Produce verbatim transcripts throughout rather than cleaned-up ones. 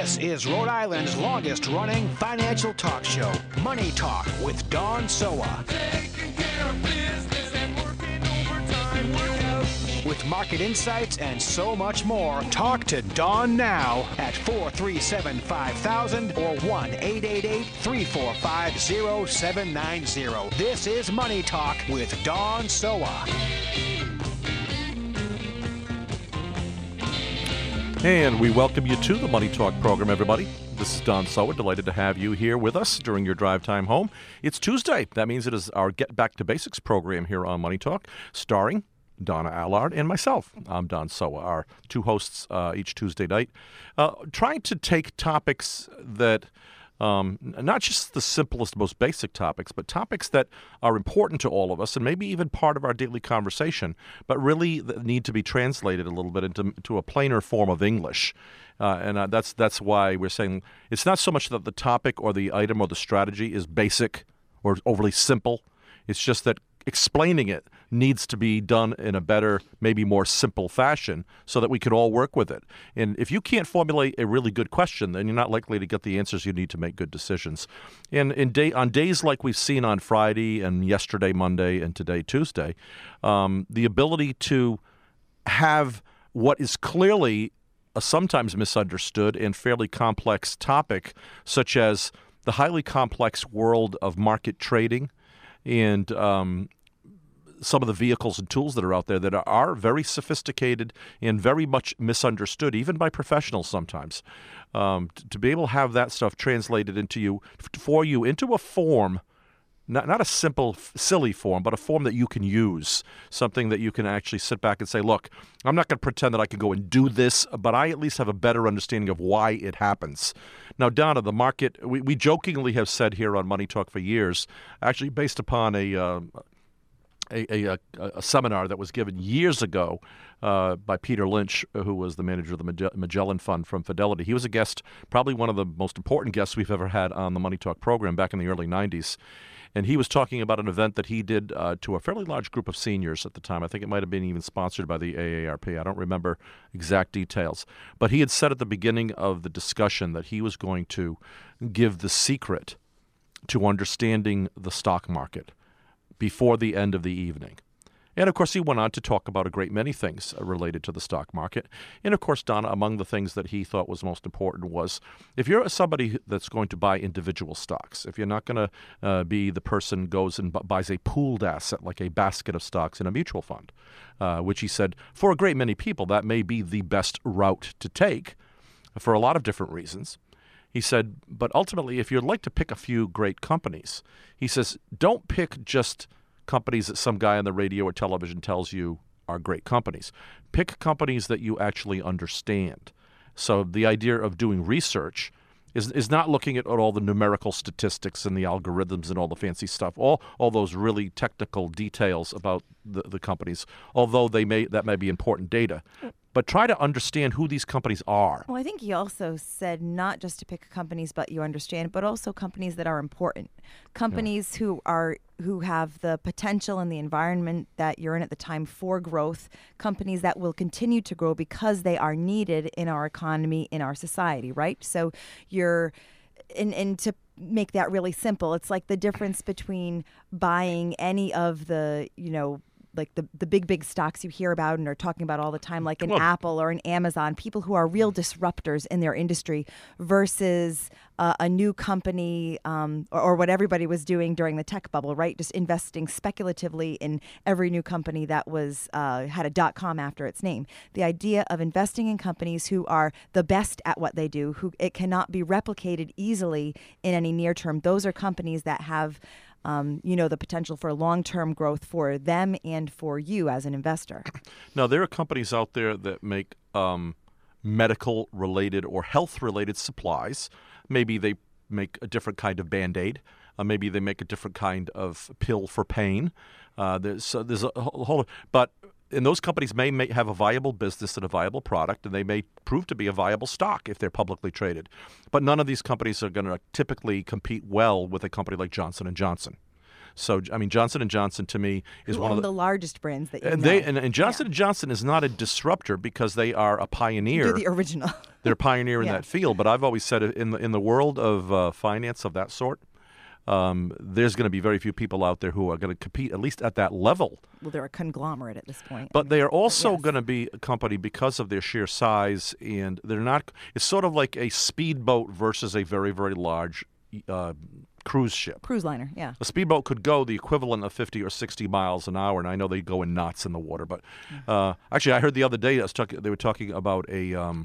This is Rhode Island's longest-running financial talk show, Money Talk with Don Sowa. Taking care of business and working overtime workout. With market insights and so much more, talk to Don now at four three seven, five thousand or one eight eight eight, three four five, zero seven nine zero. This is Money Talk with Don Sowa. And we welcome you to the Money Talk program, everybody. This is Don Sowa. Delighted to have you here with us during your drive time home. It's Tuesday. That means it is our Get Back to Basics program here on Money Talk, starring Donna Allard and myself. I'm Don Sowa, our two hosts uh, each Tuesday night, uh, trying to take topics that Um, not just the simplest, most basic topics, but topics that are important to all of us and maybe even part of our daily conversation, but really need to be translated a little bit into, into a plainer form of English. Uh, and uh, that's that's why we're saying it's not so much that the topic or the item or the strategy is basic or overly simple. It's just that explaining it needs to be done in a better, maybe more simple fashion so that we can all work with it. And if you can't formulate a really good question, then you're not likely to get the answers you need to make good decisions. And in day, on days like we've seen on Friday and yesterday, Monday, and today, Tuesday, um, the ability to have what is clearly a sometimes misunderstood and fairly complex topic, such as the highly complex world of market trading, and um, some of the vehicles and tools that are out there that are very sophisticated and very much misunderstood, even by professionals sometimes. Um, to be able to have that stuff translated into you, for you, into a form, not not a simple, silly form, but a form that you can use, something that you can actually sit back and say, look, I'm not going to pretend that I can go and do this, but I at least have a better understanding of why it happens. Now, Donna, the market, we, we jokingly have said here on Money Talk for years, actually based upon a uh, a, a, a seminar that was given years ago uh, by Peter Lynch, who was the manager of the Magellan Fund from Fidelity. He was a guest, probably one of the most important guests we've ever had on the Money Talk program back in the early nineties. And he was talking about an event that he did uh, to a fairly large group of seniors at the time. I think it might have been even sponsored by the A A R P. I don't remember exact details. But he had said at the beginning of the discussion that he was going to give the secret to understanding the stock market before the end of the evening. And, of course, he went on to talk about a great many things related to the stock market. And, of course, Donna, among the things that he thought was most important was if you're somebody that's going to buy individual stocks, if you're not going to uh, be the person who goes and b- buys a pooled asset like a basket of stocks in a mutual fund, uh, which he said for a great many people that may be the best route to take for a lot of different reasons. He said, but ultimately, if you'd like to pick a few great companies, he says, don't pick just companies that some guy on the radio or television tells you are great companies. Pick companies that you actually understand. So the idea of doing research is is not looking at all the numerical statistics and the algorithms and all the fancy stuff, all all those really technical details about the, the companies, although they may that may be important data. But try to understand who these companies are. Well, I think he also said not just to pick companies, but you understand, but also companies that are important. Companies yeah. who are who have the potential and the environment that you're in at the time for growth. Companies that will continue to grow because they are needed in our economy, in our society, right? So you're, and, and to make that really simple, it's like the difference between buying any of the, you know, like the, the big, big stocks you hear about and are talking about all the time, like an well, Apple or an Amazon, people who are real disruptors in their industry versus uh, a new company um, or, or what everybody was doing during the tech bubble, right? Just investing speculatively in every new company that was uh, had a dot com after its name. The idea of investing in companies who are the best at what they do, who it cannot be replicated easily in any near term. Those are companies that have Um, you know, the potential for long-term growth for them and for you as an investor. Now, there are companies out there that make um, medical-related or health-related supplies. Maybe they make a different kind of Band-Aid. Uh, maybe they make a different kind of pill for pain. Uh, there's, uh, there's a whole, but and those companies may, may have a viable business and a viable product, and they may prove to be a viable stock if they're publicly traded. But none of these companies are going to typically compete well with a company like Johnson and Johnson. So, I mean, Johnson and Johnson to me is Who one own of the, the largest brands that you and know. they and, and Johnson yeah. and Johnson is not a disruptor because they are a pioneer. They're the original. they're pioneering Yeah. that field. But I've always said in the in the world of uh, finance of that sort, um, there's going to be very few people out there who are going to compete, at least at that level. Well, they're a conglomerate at this point. But they are also yes. going to be a company because of their sheer size, and they're not. It's sort of like a speedboat versus a very, very large uh, cruise ship. Cruise liner, yeah. A speedboat could go the equivalent of fifty or sixty miles an hour, and I know they go in knots in the water. But uh, actually, I heard the other day I was talking, they were talking about a. Um,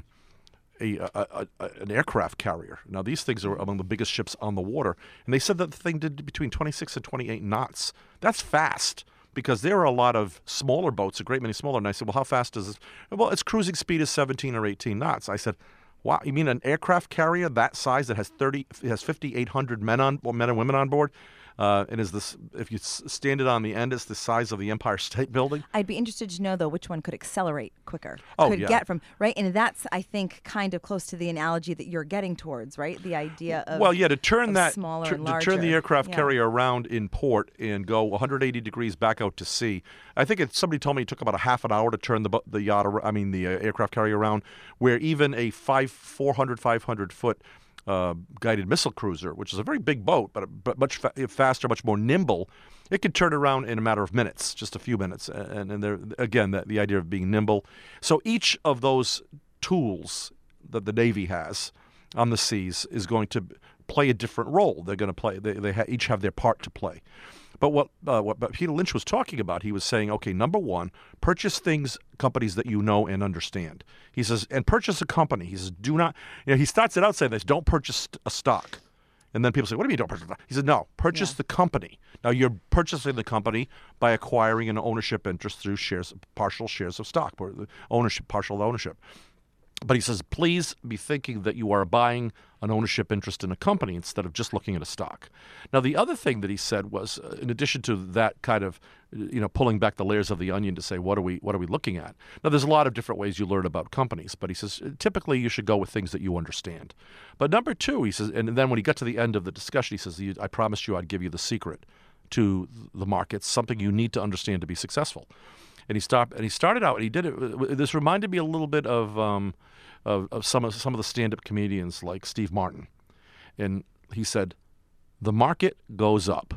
A, a, a, a an aircraft carrier. Now, these things are among the biggest ships on the water, and they said that the thing did between twenty-six and twenty-eight knots. That's fast, because there are a lot of smaller boats, a great many smaller. And I said, well, how fast is this? Well, its cruising speed is seventeen or eighteen knots. I said, wow, you mean an aircraft carrier that size that has thirty, it has fifty-eight hundred men on, well, men and women on board? Uh, and is this, if you s- stand it on the end, it's the size of the Empire State Building? I'd be interested to know, though, which one could accelerate quicker. Oh, could yeah. get from, right? And that's, I think, kind of close to the analogy that you're getting towards, right? The idea of Well, yeah, to turn of that, smaller tur- and to larger. turn the aircraft Yeah. carrier around in port and go one hundred eighty degrees back out to sea. I think it, somebody told me it took about a half an hour to turn the bu- the yacht, ar- I mean the uh, aircraft carrier around, where even a five, four hundred, five hundred foot uh, guided missile cruiser, which is a very big boat, but but much fa- faster, much more nimble, it could turn around in a matter of minutes, just a few minutes. And and there again, that the idea of being nimble. So each of those tools that the Navy has on the seas is going to play a different role. They're going to play. They they ha- each have their part to play. But what uh, what but Peter Lynch was talking about, he was saying, okay, number one, purchase things, companies that you know and understand. He says, and purchase a company. He says, do not. You know, he starts it out saying this: don't purchase a stock. And then people say, what do you mean don't purchase a stock? He says, no, purchase Yeah. the company. Now you're purchasing the company by acquiring an ownership interest through shares, partial shares of stock, or the ownership, partial ownership. But he says, please be thinking that you are buying an ownership interest in a company instead of just looking at a stock. Now, the other thing that he said was, uh, in addition to that kind of, you know, pulling back the layers of the onion to say, what are we, what are we looking at? Now, there's a lot of different ways you learn about companies, but he says, typically you should go with things that you understand. But number two, he says, and then when he got to the end of the discussion, he says, I promised you I'd give you the secret to the markets, something you need to understand to be successful. And he stopped, and he started out, and he did it. This reminded me a little bit of um, of, of some of some of the stand-up comedians like Steve Martin, and he said, "The market goes up,"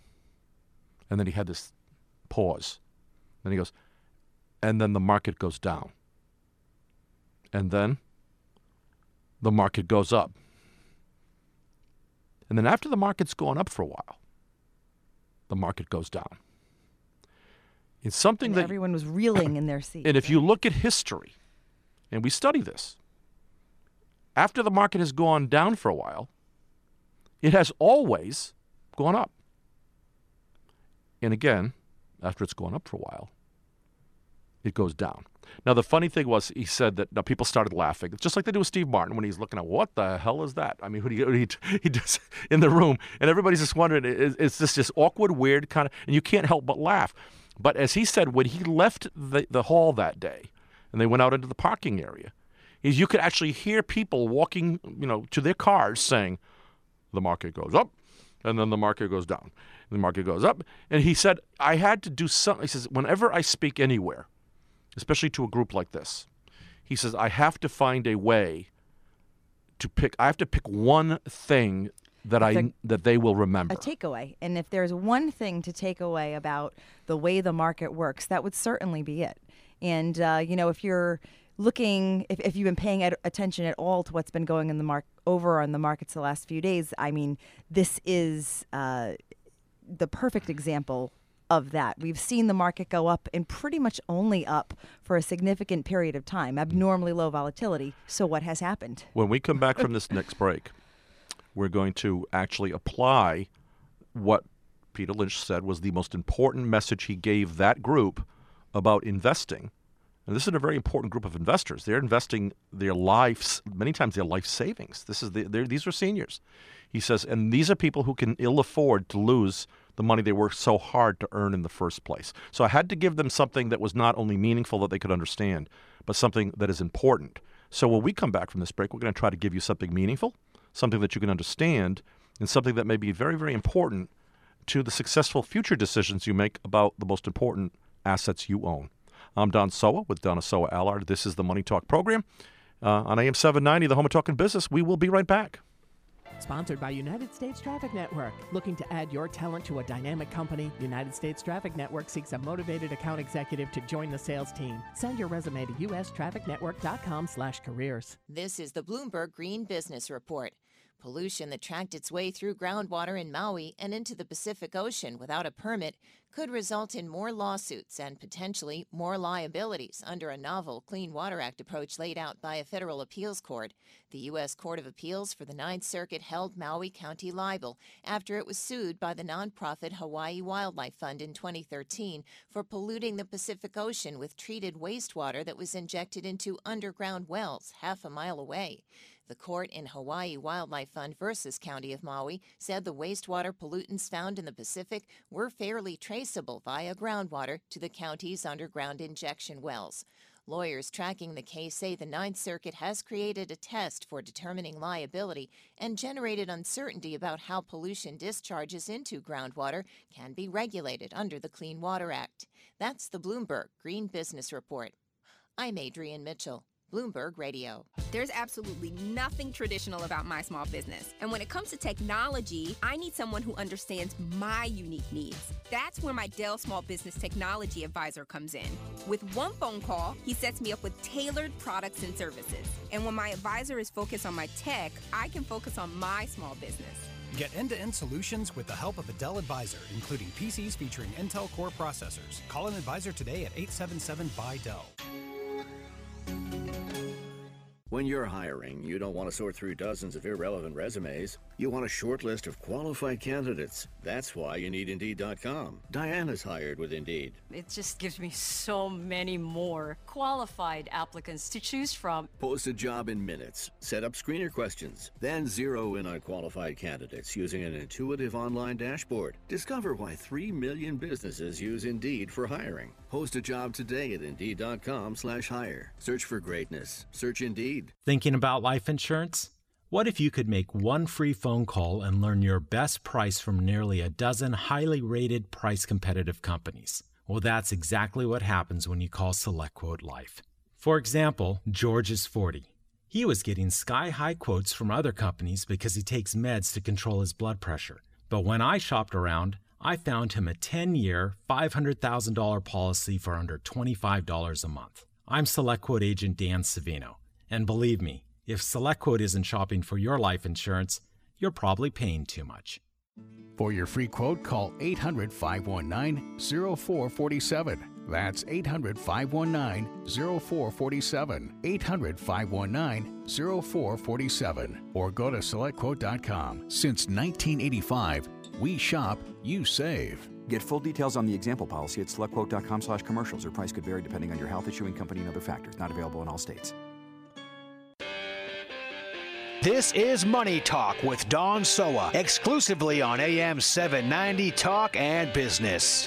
and then he had this pause, then he goes, "And then the market goes down, and then the market goes up, and then after the market's gone up for a while, the market goes down." It's something And that everyone was reeling in their seats. and if you look at history, and we study this, after the market has gone down for a while, it has always gone up. And again, after it's gone up for a while, it goes down. Now, the funny thing was, he said that now people started laughing, just like they do with Steve Martin when he's looking at, what the hell is that? I mean, who do you, he, he does in the room, and everybody's just wondering, is, is this just awkward, weird kind of, and you can't help but laugh. But as he said, when he left the, the hall that day and they went out into the parking area, is you could actually hear people walking, you know, to their cars saying, the market goes up, and then the market goes down. The market goes up. And he said, I had to do something. He says, whenever I speak anywhere, especially to a group like this, he says, I have to find a way to pick, I have to pick one thing that I they're- that they will remember. a takeaway. And if there's one thing to take away about the way the market works, that would certainly be it. And, uh, you know, if you're looking, if, if you've been paying at, attention at all to what's been going in the mark over on the markets the last few days, I mean, this is uh, the perfect example of that. We've seen the market go up and pretty much only up for a significant period of time, abnormally low volatility. So what has happened? When we come back from this next break, we're going to actually apply what Peter Lynch said was the most important message he gave that group about investing. And this is a very important group of investors. They're investing their lives, many times their life savings. This is the, they're- these are seniors. He says, and these are people who can ill afford to lose the money they worked so hard to earn in the first place. So I had to give them something that was not only meaningful that they could understand, but something that is important. So when we come back from this break, we're going to try to give you something meaningful, something that you can understand, and something that may be very, very important to the successful future decisions you make about the most important assets you own. I'm Don Sowa with Donna Sowa Allard. This is the Money Talk program. uh, on A M seven ninety, the home of talking business. We will be right back. Sponsored by United States Traffic Network. Looking to add your talent to a dynamic company? United States Traffic Network seeks a motivated account executive to join the sales team. Send your resume to u s traffic network dot com slash careers. This is the Bloomberg Green Business Report. Pollution that tracked its way through groundwater in Maui and into the Pacific Ocean without a permit could result in more lawsuits and potentially more liabilities under a novel Clean Water Act approach laid out by a federal appeals court. The U S Court of Appeals for the Ninth Circuit held Maui County liable after it was sued by the nonprofit Hawaii Wildlife Fund in twenty thirteen for polluting the Pacific Ocean with treated wastewater that was injected into underground wells half a mile away. The court in Hawaii Wildlife Fund versus County of Maui said the wastewater pollutants found in the Pacific were fairly traceable via groundwater to the county's underground injection wells. Lawyers tracking the case say the Ninth Circuit has created a test for determining liability and generated uncertainty about how pollution discharges into groundwater can be regulated under the Clean Water Act. That's the Bloomberg Green Business Report. I'm Adrienne Mitchell. Bloomberg Radio. There's absolutely nothing traditional about my small business. And when it comes to technology, I need someone who understands my unique needs. That's where my Dell Small Business Technology Advisor comes in. With one phone call, he sets me up with tailored products and services. And when my advisor is focused on my tech, I can focus on my small business. Get end-to-end solutions with the help of a Dell advisor, including P Cs featuring Intel Core processors. Call an advisor today at eight seven seven, B Y, D E L L. When you're hiring, you don't want to sort through dozens of irrelevant resumes. You want a short list of qualified candidates. That's why you need Indeed dot com. Diana's hired with Indeed. It just gives me so many more qualified applicants to choose from. Post a job in minutes. Set up screener questions. Then zero in on qualified candidates using an intuitive online dashboard. Discover why three million businesses use Indeed for hiring. Post a job today at Indeed dot com slash hire. Search for greatness. Search Indeed. Thinking about life insurance? What if you could make one free phone call and learn your best price from nearly a dozen highly rated, price-competitive companies? Well, that's exactly what happens when you call SelectQuote Life. For example, George is forty. He was getting sky-high quotes from other companies because he takes meds to control his blood pressure. But when I shopped around, I found him a ten-year, five hundred thousand dollars policy for under twenty-five dollars a month. I'm SelectQuote agent Dan Savino. And believe me, if SelectQuote isn't shopping for your life insurance, you're probably paying too much. For your free quote, call eight hundred, five one nine, zero four four seven. That's eight hundred, five one nine, zero four four seven. eight hundred, five one nine, zero four four seven. Or go to select quote dot com. Since nineteen eighty-five, we shop, you save. Get full details on the example policy at select quote dot com slash commercials. Or price could vary depending on your health, issuing company, and other factors. Not available in all states. This is Money Talk with Don Soa, exclusively on A M seven ninety Talk and Business.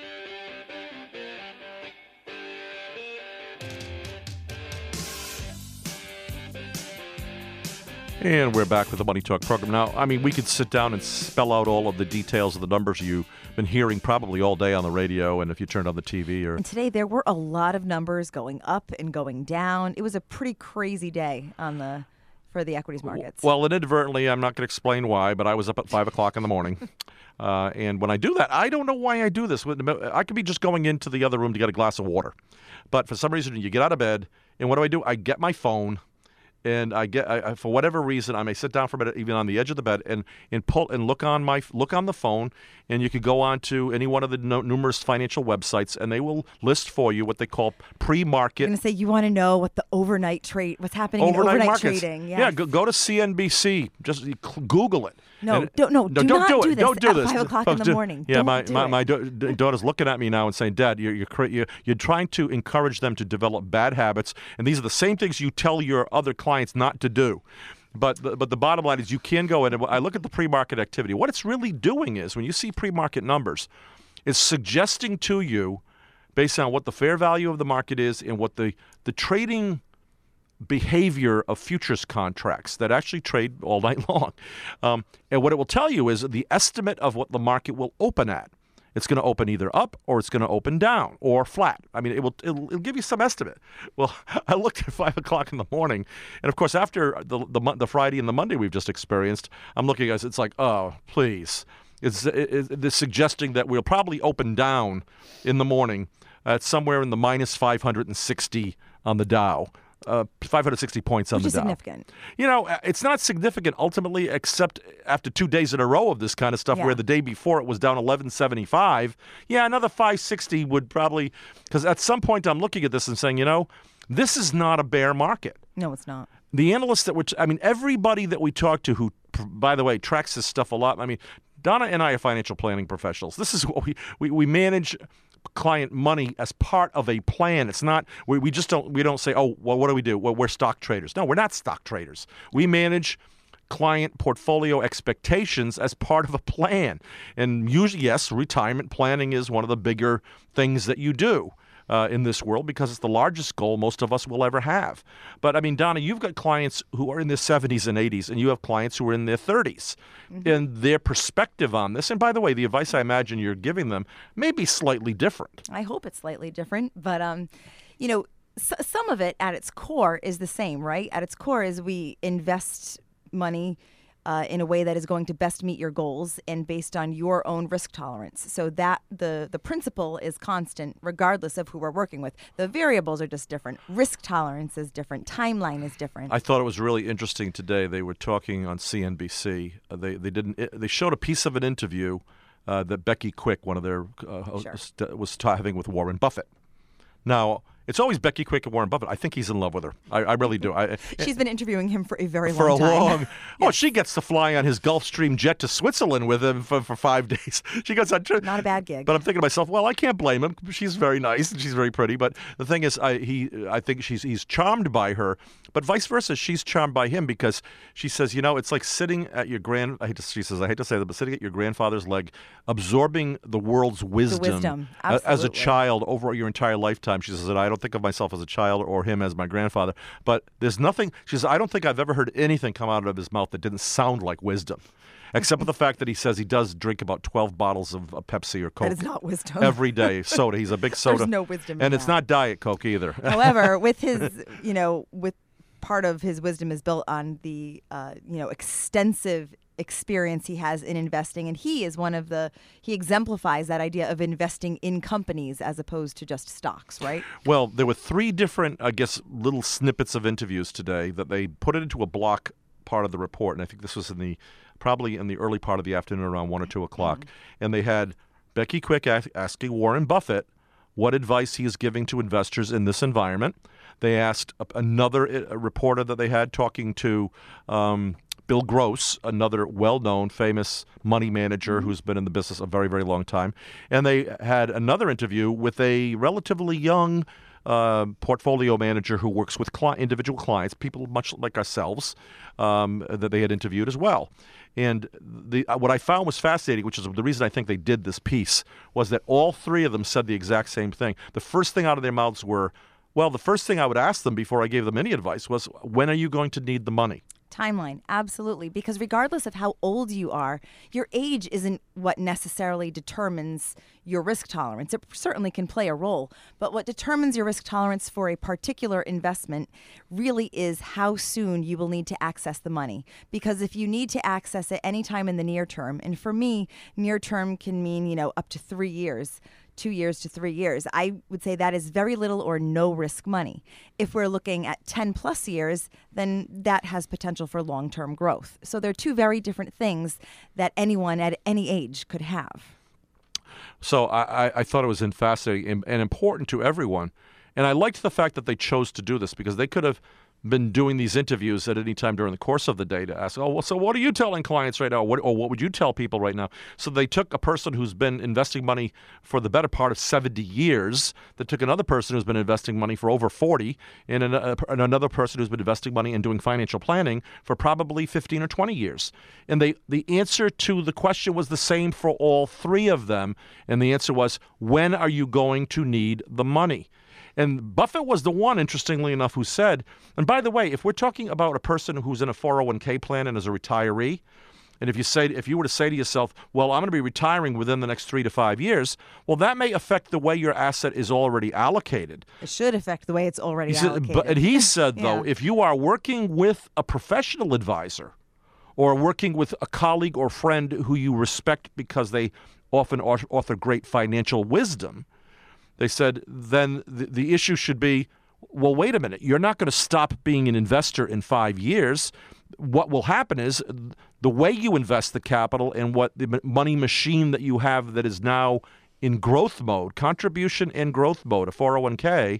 And we're back with the Money Talk program. Now, I mean, we could sit down and spell out all of the details of the numbers you've been hearing probably all day on the radio and if you turned on the T V. Or And today there were a lot of numbers going up and going down. It was a pretty crazy day on the for the equities markets. Well, inadvertently, I'm not going to explain why, but I was up at five o'clock in the morning. Uh, and when I do that, I don't know why I do this. I could be just going into the other room to get a glass of water. But for some reason, you get out of bed, and what do I do? I get my phone. And I get, I, for whatever reason, I may sit down for a minute, even on the edge of the bed, and and pull and look on my look on the phone, and you could go on to any one of the no, numerous financial websites, and they will list for you what they call pre-market. You're going to say you want to know what the overnight trade, what's happening overnight in overnight markets. trading. Yes. Yeah, go, go to C N B C. Just Google it. No, and, don't no, do don't not do, do it. this Don't do at this. five o'clock in the morning. Yeah, don't my do my, it. my da- daughter's looking at me now and saying, "Dad, you're you're, you're you're trying to encourage them to develop bad habits, and these are the same things you tell your other clients not to do." But the, but the bottom line is you can go in, and I look at the pre-market activity. What it's really doing is when you see pre-market numbers, it's suggesting to you, based on what the fair value of the market is and what the, the trading behavior of futures contracts that actually trade all night long. Um, and what it will tell you is the estimate of what the market will open at. It's going to open either up or it's going to open down or flat. I mean, it will it'll, it'll give you some estimate. Well, I looked at five o'clock in the morning, and of course, after the the, the Friday and the Monday we've just experienced, I'm looking at it, it's like, oh, please. It's, it's, it's suggesting that we'll probably open down in the morning at somewhere in the minus five hundred sixty on the Dow. Uh, five hundred sixty points on Which the is Dow. significant. You know, it's not significant ultimately, except after two days in a row of this kind of stuff, Yeah. where the day before it was down eleven seventy-five. Yeah, another five sixty would probably, because at some point I'm looking at this and saying, you know, this is not a bear market. No, it's not. The analysts that we're, I mean, everybody that we talk to who, by the way, tracks this stuff a lot. I mean, Donna and I are financial planning professionals. This is what we, we, we manage client money as part of a plan. It's not, we, we just don't, we don't say, oh, well, what do we do? Well, we're stock traders. No, we're not stock traders. We manage client portfolio expectations as part of a plan. And usually, yes, retirement planning is one of the bigger things that you do uh, in this world because it's the largest goal most of us will ever have. But I mean, Donna, you've got clients who are in their seventies and eighties, and you have clients who are in their thirties. Mm-hmm. And their perspective on this, and by the way, the advice I imagine you're giving them may be slightly different. I hope it's slightly different, but um, you know, s- some of it at its core is the same, right? At its core is we invest money uh, in a way that is going to best meet your goals and based on your own risk tolerance. So that the the principle is constant regardless of who we're working with. The variables are just different. Risk tolerance is different. Timeline is different. I thought it was really interesting today. They were talking on C N B C. Uh, they they didn't. They showed a piece of an interview uh, that Becky Quick, one of their uh, hosts, sure. was having with Warren Buffett. Now, it's always Becky Quick and Warren Buffett. I think he's in love with her. I, I really do. I, She's been interviewing him for a very for long a time. long. Oh, she gets to fly on his Gulfstream jet to Switzerland with him for, for five days. She goes on. Not a bad gig. But I'm thinking to myself, well, I can't blame him. She's very nice and she's very pretty. But the thing is, I he I think she's he's charmed by her. But vice versa, she's charmed by him because she says, you know, it's like sitting at your grand. I hate to, she says, I hate to say that, but sitting at your grandfather's leg, absorbing the world's wisdom, the wisdom. a- as a Absolutely. child over your entire lifetime. She says, and I don't think of myself as a child or him as my grandfather. But there's nothing. She says, I don't think I've ever heard anything come out of his mouth that didn't sound like wisdom. Except for the fact that he says he does drink about twelve bottles of, of Pepsi or Coke. That is not wisdom. Every day, soda. He's a big soda. There's no wisdom in And it's that. not Diet Coke either. However, with his, you know, with part of his wisdom is built on the, uh, you know, extensive experience he has in investing. And he is one of the, he exemplifies that idea of investing in companies as opposed to just stocks, right? Well, there were three different, I guess, little snippets of interviews today that they put it into a block part of the report. And I think this was in the, probably in the early part of the afternoon around one or two o'clock. Mm-hmm. And they had Becky Quick a- asking Warren Buffett what advice he is giving to investors in this environment. They asked a- another uh, reporter that they had talking to um, Bill Gross, another well-known, famous money manager who's been in the business a very, very long time. And they had another interview with a relatively young uh, portfolio manager who works with cli- individual clients, people much like ourselves, um, that they had interviewed as well. And the uh, what I found was fascinating, which is the reason I think they did this piece, was that all three of them said the exact same thing. The first thing out of their mouths were, well, the first thing I would ask them before I gave them any advice was, when are you going to need the money? Timeline, absolutely. Because regardless of how old you are, your age isn't what necessarily determines your risk tolerance. It certainly can play a role, but what determines your risk tolerance for a particular investment really is how soon you will need to access the money. Because if you need to access it anytime in the near term, and for me, near term can mean, you know, up to three years, two years to three years. I would say that is very little or no risk money. If we're looking at ten plus years, then that has potential for long-term growth. So they're two very different things that anyone at any age could have. So I, I, I thought it was fascinating and, and important to everyone. And I liked the fact that they chose to do this because they could have been doing these interviews at any time during the course of the day to ask, oh, well, so what are you telling clients right now? What, or what would you tell people right now? So they took a person who's been investing money for the better part of seventy years, that took another person who's been investing money for over forty, and, an, uh, and another person who's been investing money and doing financial planning for probably fifteen or twenty years. And they the answer to the question was the same for all three of them. And the answer was, when are you going to need the money? And Buffett was the one, interestingly enough, who said, and by the way, if we're talking about a person who's in a four oh one k plan and is a retiree, And if you say, if you were to say to yourself, well, I'm going to be retiring within the next three to five years, well, that may affect the way your asset is already allocated. It should affect the way it's already He said, allocated. but and he said, though, Yeah. if you are working with a professional advisor or working with a colleague or friend who you respect because they often au- author great financial wisdom, they said, then the, the issue should be, well, wait a minute. You're not going to stop being an investor in five years. What will happen is the way you invest the capital and what the m- money machine that you have that is now in growth mode, contribution and growth mode, a four oh one k,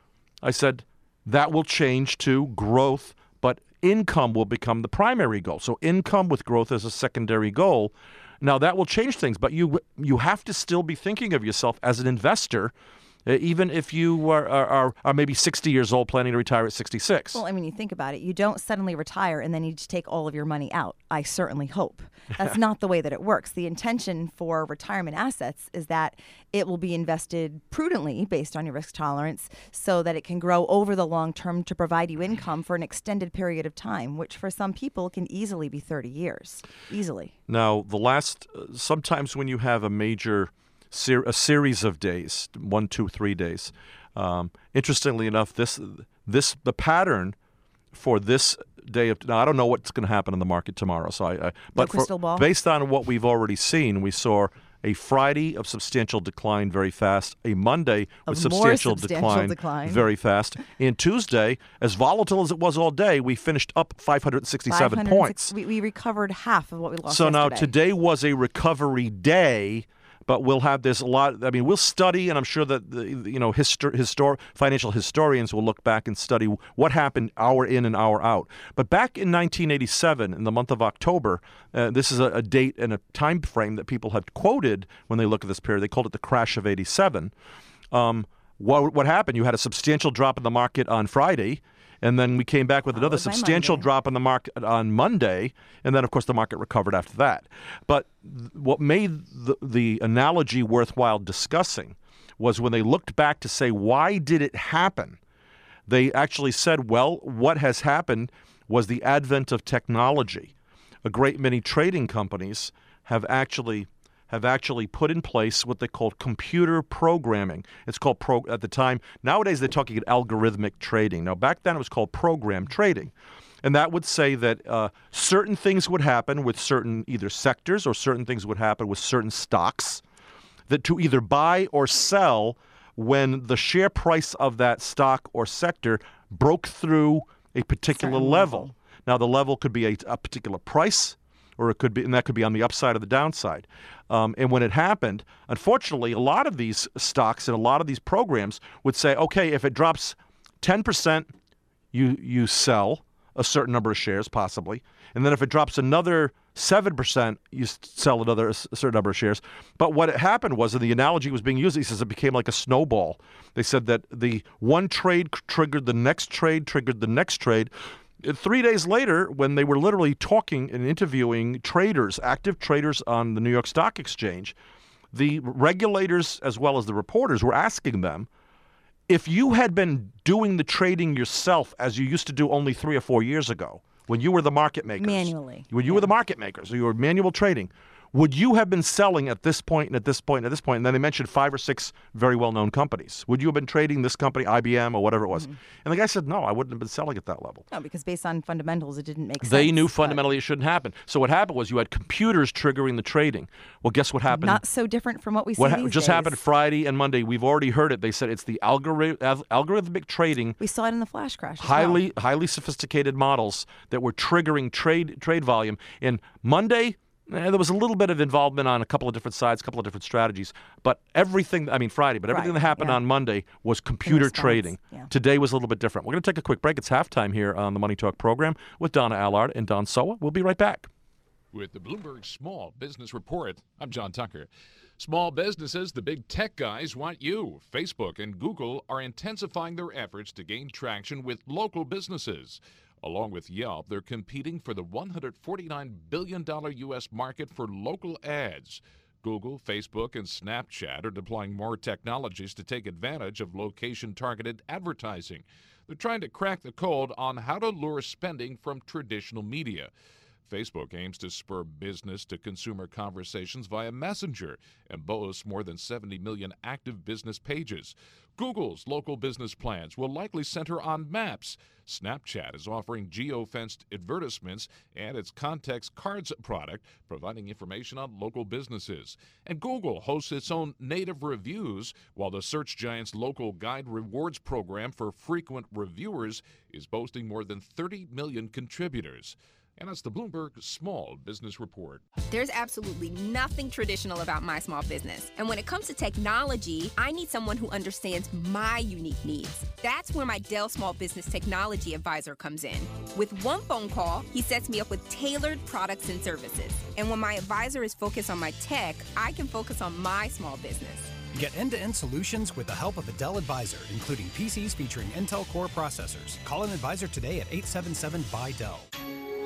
I said, that will change to growth, but income will become the primary goal. So income with growth as a secondary goal. Now, that will change things, but you you have to still be thinking of yourself as an investor, uh, even if you are, are, are, are maybe sixty years old planning to retire at sixty-six. Well, I mean, you think about it. You don't suddenly retire and then you just take all of your money out. I certainly hope. That's not the way that it works. The intention for retirement assets is that it will be invested prudently based on your risk tolerance so that it can grow over the long term to provide you income for an extended period of time, which for some people can easily be thirty years. Easily. Now, the last, uh, sometimes when you have a major, ser- a series of days, one, two, three days, um, interestingly enough, this, this, the pattern for this day of, now I don't know what's going to happen in the market tomorrow, so I, I but for- crystal ball? based on what we've already seen, we saw a Friday of substantial decline very fast, a Monday with Of more substantial, substantial decline, decline. very fast, and Tuesday, as volatile as it was all day, we finished up five hundred sixty-seven five hundred six points. We, we recovered half of what we lost So now yesterday. today was a recovery day, but we'll have this a lot. I mean, we'll study, and I'm sure that the, you know, histor- histor- financial historians will look back and study what happened hour in and hour out. But back in nineteen eighty-seven, in the month of October, uh, this is a, a date and a time frame that people have quoted when they look at this period. They called it the crash of eighty-seven. Um, what, what happened? You had a substantial drop in the market on Friday. And then we came back with another Followed by substantial Monday. drop in the market on Monday, and then, of course, the market recovered after that. But th- what made the, the analogy worthwhile discussing was when they looked back to say, why did it happen? They actually said, well, what has happened was the advent of technology. A great many trading companies have actually have actually put in place what they call computer programming. It's called, pro- at the time, nowadays they're talking algorithmic trading. Now, back then it was called program trading. And that would say that uh, certain things would happen with certain either sectors or certain things would happen with certain stocks that to either buy or sell when the share price of that stock or sector broke through a particular Certain level. level. Now, the level could be a, a particular price, or it could be, and that could be on the upside or the downside. Um, and when it happened, unfortunately, a lot of these stocks and a lot of these programs would say, okay, if it drops ten percent, you you sell a certain number of shares, possibly. And then if it drops another seven percent, you s- sell another a s- a certain number of shares. But what happened was, and the analogy was being used, he says it became like a snowball. They said that the one trade c- triggered the next trade, triggered the next trade. Uh, Three days later, when they were literally talking and interviewing traders, active traders on the New York Stock Exchange, the regulators as well as the reporters were asking them, if you had been doing the trading yourself as you used to do only three or four years ago, when you were the market makers, Manually, when you were the market makers, or you were manual trading, would you have been selling at this point and at this point and at this point? And then they mentioned five or six very well-known companies. Would you have been trading this company, I B M or whatever it was? Mm-hmm. And the guy said, no, I wouldn't have been selling at that level. No, because based on fundamentals, it didn't make sense. They knew but fundamentally it shouldn't happen. So what happened was you had computers triggering the trading. Well, guess what happened? Not so different from what we see What ha- these just days. happened Friday and Monday? We've already heard it. They said it's the algori- al- algorithmic trading, We saw it in the flash crash. as highly highly sophisticated models that were triggering trade trade volume. And Monday, eh, there was a little bit of involvement on a couple of different sides, a couple of different strategies. But everything, I mean Friday, but everything Friday, that happened yeah. on Monday was computer response, trading. yeah. Today was a little bit different. We're going to take a quick break. It's halftime here on the Money Talk program with Donna Allard and Don Sowa. We'll be right back. With the Bloomberg Small Business Report, I'm John Tucker. Small businesses, the big tech guys, want you. Facebook and Google are intensifying their efforts to gain traction with local businesses. Along with Yelp, they're competing for the one hundred forty-nine billion dollars U S market for local ads. Google, Facebook, and Snapchat are deploying more technologies to take advantage of location-targeted advertising. They're trying to crack the code on how to lure spending from traditional media. Facebook aims to spur business-to-consumer conversations via Messenger and boasts more than seventy million active business pages. Google's local business plans will likely center on maps. Snapchat is offering geo-fenced advertisements and its Context Cards product, providing information on local businesses. And Google hosts its own native reviews, while the search giant's local guide rewards program for frequent reviewers is boasting more than thirty million contributors. And that's the Bloomberg Small Business Report. There's absolutely nothing traditional about my small business. And when it comes to technology, I need someone who understands my unique needs. That's where my Dell Small Business Technology Advisor comes in. With one phone call, he sets me up with tailored products and services. And when my advisor is focused on my tech, I can focus on my small business. Get end-to-end solutions with the help of a Dell Advisor, including P Cs featuring Intel Core processors. Call an advisor today at eight seven seven, B Y, D E L L.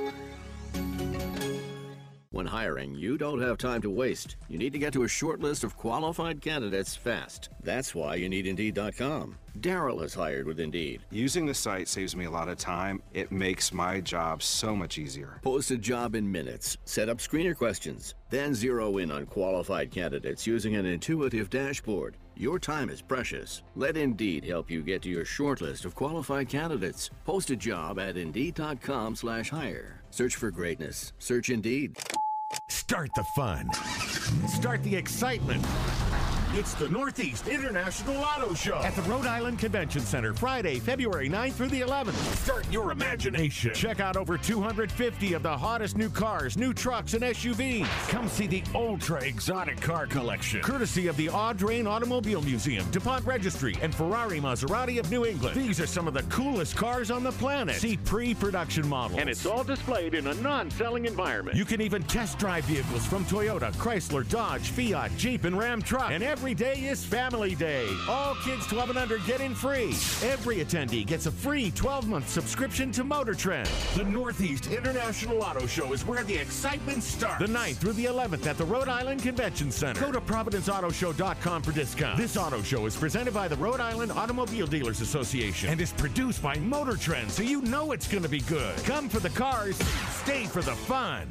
When hiring, you don't have time to waste. You need to get to a short list of qualified candidates fast. That's why you need Indeed dot com. Daryl is hired with Indeed. Using the site saves me a lot of time. It makes my job so much easier. Post a job in minutes. Set up screener questions. Then zero in on qualified candidates using an intuitive dashboard. Your time is precious. Let Indeed help you get to your short list of qualified candidates. Post a job at Indeed dot com slash hire. Search for greatness. Search Indeed. Start the fun. Start the excitement. It's the Northeast International Auto Show at the Rhode Island Convention Center, Friday, February ninth through the eleventh. Start your imagination. Check out over two hundred fifty of the hottest new cars, new trucks, and S U Vs. Come see the ultra exotic car collection, courtesy of the Audrain Automobile Museum, DuPont Registry, and Ferrari Maserati of New England. These are some of the coolest cars on the planet. See pre-production models. And it's all displayed in a non-selling environment. You can even test drive vehicles from Toyota, Chrysler, Dodge, Fiat, Jeep, and Ram truck. And every Every day is Family Day. All kids twelve and under get in free. Every attendee gets a free twelve-month subscription to Motor Trend. The Northeast International Auto Show is where the excitement starts. The ninth through the eleventh at the Rhode Island Convention Center. Go to Providence Auto Show dot com for discounts. This auto show is presented by the Rhode Island Automobile Dealers Association and is produced by Motor Trend, so you know it's going to be good. Come for the cars, stay for the fun.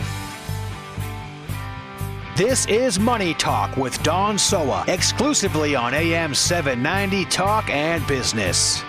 This is Money Talk with Don Soa, exclusively on A M seven ninety Talk and Business.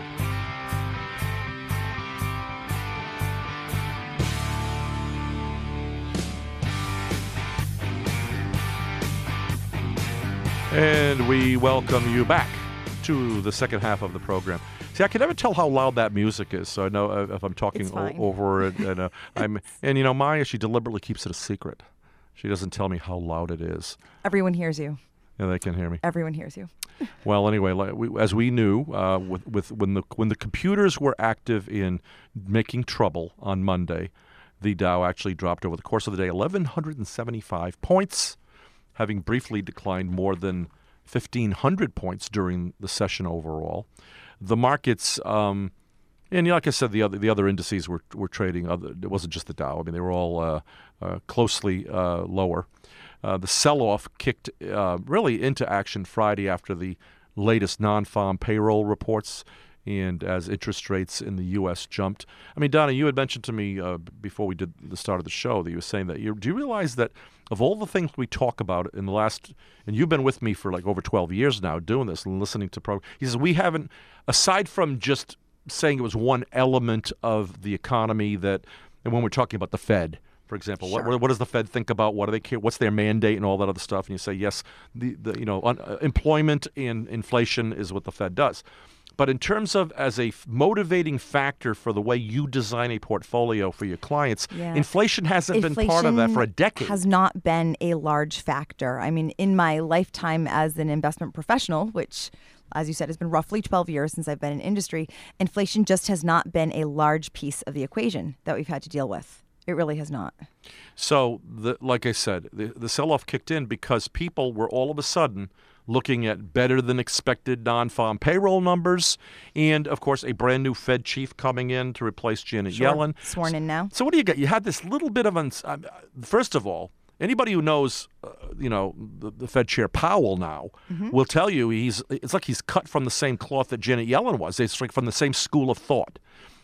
And we welcome you back to the second half of the program. See, I can never tell how loud that music is, so I know uh, if I'm talking o- over it. And, uh, I'm, and, you know, Maya, she deliberately keeps it a secret. She doesn't tell me how loud it is. Everyone hears you. Yeah, they can hear me. Everyone hears you. Well, anyway, like we, as we knew, uh, with, with when the when the computers were active in making trouble on Monday, the Dow actually dropped over the course of the day eleven seventy-five points, having briefly declined more than fifteen hundred points during the session overall. The markets. Um, And like I said, the other the other indices were were trading. Other, it wasn't just the Dow. I mean, they were all uh, uh, closely uh, lower. Uh, the sell-off kicked uh, really into action Friday after the latest non-farm payroll reports, and as interest rates in the U S jumped. I mean, Donna, you had mentioned to me uh, before we did the start of the show that you were saying that you do you realize that of all the things we talk about in the last, and you've been with me for like over twelve years now doing this and listening to programs. He says we haven't, aside from just saying it was one element of the economy that, and when we're talking about the Fed, for example, Sure. what, what does the Fed think about? What do they care? What's their mandate and all that other stuff? And you say, yes, the, the you know, un, uh, employment and inflation is what the Fed does. But in terms of as a f- motivating factor for the way you design a portfolio for your clients, Yeah. inflation hasn't been part of that for a decade. Has not been a large factor. I mean, in my lifetime as an investment professional, which, as you said, has been roughly twelve years since I've been in industry, inflation just has not been a large piece of the equation that we've had to deal with. It really has not. So, the, like I said, the, the sell-off kicked in because people were all of a sudden looking at better than expected non-farm payroll numbers, and of course a brand new Fed chief coming in to replace Janet Sure. Yellen. Sworn in now. So what do you got? You had this little bit of uns- uh, first of all, anybody who knows, uh, you know, the, the Fed Chair Powell now Mhm. will tell you he's. It's like he's cut from the same cloth that Janet Yellen was. It's like from the same school of thought.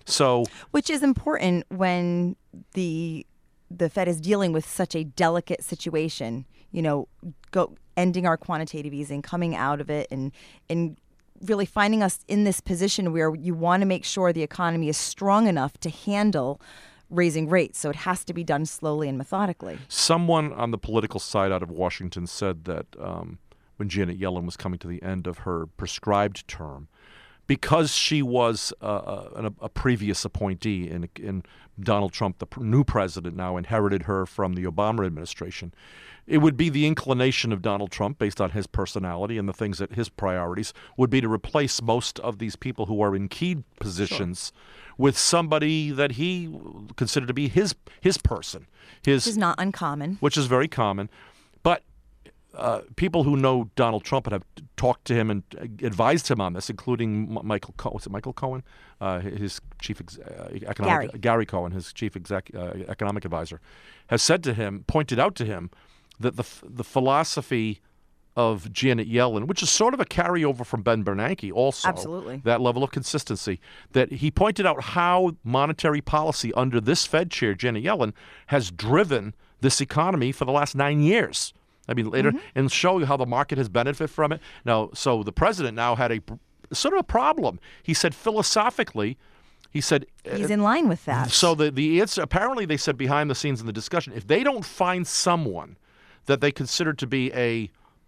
So, which is important when the the Fed is dealing with such a delicate situation. You know, go ending our quantitative easing, coming out of it, and and really finding us in this position where you want to make sure the economy is strong enough to handle raising rates. So it has to be done slowly and methodically. Someone on the political side out of Washington said that um, when Janet Yellen was coming to the end of her prescribed term, because she was uh, a, a previous appointee and, and Donald Trump, the new president, now inherited her from the Obama administration, it would be the inclination of Donald Trump, based on his personality and the things that his priorities, would be to replace most of these people who are in key positions sure. with somebody that he considered to be his his person. His, which is not uncommon. Which is very common. But uh, people who know Donald Trump and have talked to him and advised him on this, including M- Michael Co- was it Michael Cohen, uh, his chief ex- uh, economic Gary. Gary Cohen, his chief exec, uh, economic advisor, has said to him, pointed out to him, that the the philosophy of Janet Yellen, which is sort of a carryover from Ben Bernanke also, Absolutely. that level of consistency, that he pointed out how monetary policy under this Fed chair, Janet Yellen, has driven this economy for the last nine years. I mean, later, Mm-hmm. and show you how the market has benefited from it. Now, so the president now had a sort of a problem. He said philosophically, he said he's in line with that. So the the answer, apparently they said behind the scenes in the discussion, if they don't find someone that they considered to be a,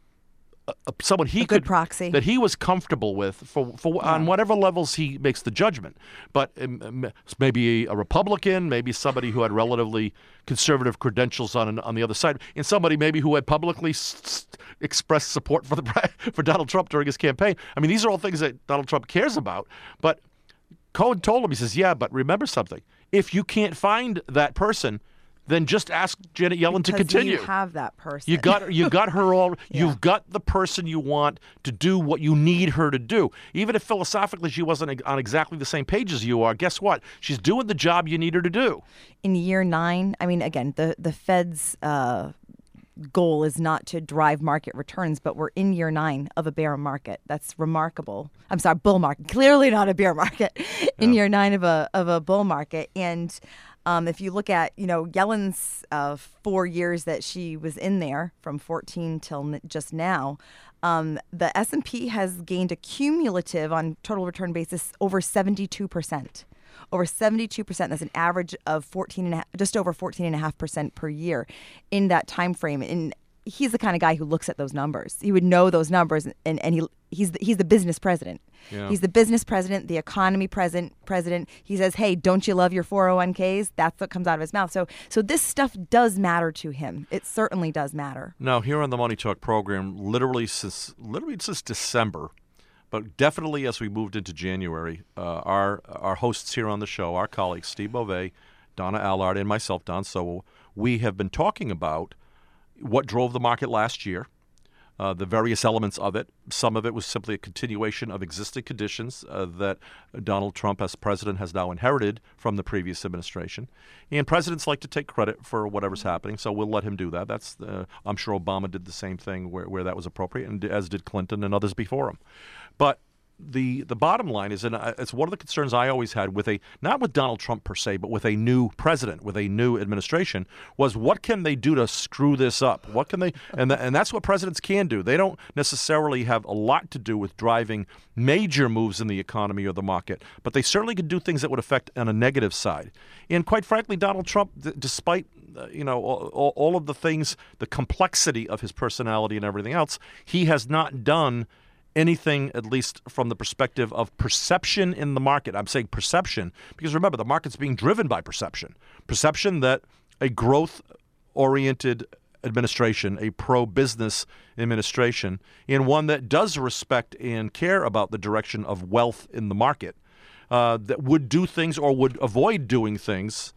a, a someone he a good could proxy that he was comfortable with for, for yeah. on whatever levels he makes the judgment, but um, maybe a Republican, maybe somebody who had relatively conservative credentials on on the other side, and somebody maybe who had publicly s- s- expressed support for the for Donald Trump during his campaign. I mean, these are all things that Donald Trump cares about. But Cohen told him, he says, "Yeah, but remember something: if you can't find that person, then just ask Janet Yellen because to continue. You have that person. You got you got her all. Yeah. You've got the person you want to do what you need her to do. Even if philosophically she wasn't on exactly the same page as you are, guess what? She's doing the job you need her to do. In year nine, I mean, again, the the Fed's uh, goal is not to drive market returns, but we're in year nine of a bear market. That's remarkable. I'm sorry, bull market. Clearly not a bear market. In Yeah. year nine of a of a bull market, and Um, if you look at, you know, Yellen's uh, four years that she was in there, from fourteen till n- just now, um, the S and P has gained a cumulative on total return basis over seventy-two percent. Over seventy-two percent. That's an average of fourteen and a half, just over fourteen and a half percent per year in that time frame. And he's the kind of guy who looks at those numbers. He would know those numbers, and, and he he's the, he's the business president. Yeah. He's the business president, the economy president. President. He says, "Hey, don't you love your four oh one k's?" That's what comes out of his mouth. So, so this stuff does matter to him. It certainly does matter. Now, here on the Money Talk program, literally since literally since December, but definitely as we moved into January, uh, our our hosts here on the show, our colleagues Steve Beauvais, Donna Allard, and myself, Don Sowell, we have been talking about what drove the market last year, uh, the various elements of it. Some of it was simply a continuation of existing conditions uh, that Donald Trump, as president, has now inherited from the previous administration. And presidents like to take credit for whatever's happening, so we'll let him do that. That's uh, I'm sure Obama did the same thing where, where that was appropriate, and as did Clinton and others before him. But The the bottom line is, and it's one of the concerns I always had with a, not with Donald Trump per se, but with a new president, with a new administration, was what can they do to screw this up? What can they, and the, and that's what presidents can do. They don't necessarily have a lot to do with driving major moves in the economy or the market, but they certainly could do things that would affect on a negative side. And quite frankly, Donald Trump, d- despite uh, you know all, all of the things, the complexity of his personality and everything else, he has not done anything, at least from the perspective of perception in the market. I'm saying perception because, remember, the market's being driven by perception. Perception that a growth-oriented administration, a pro-business administration, and one that does respect and care about the direction of wealth in the market, uh, that would do things or would avoid doing things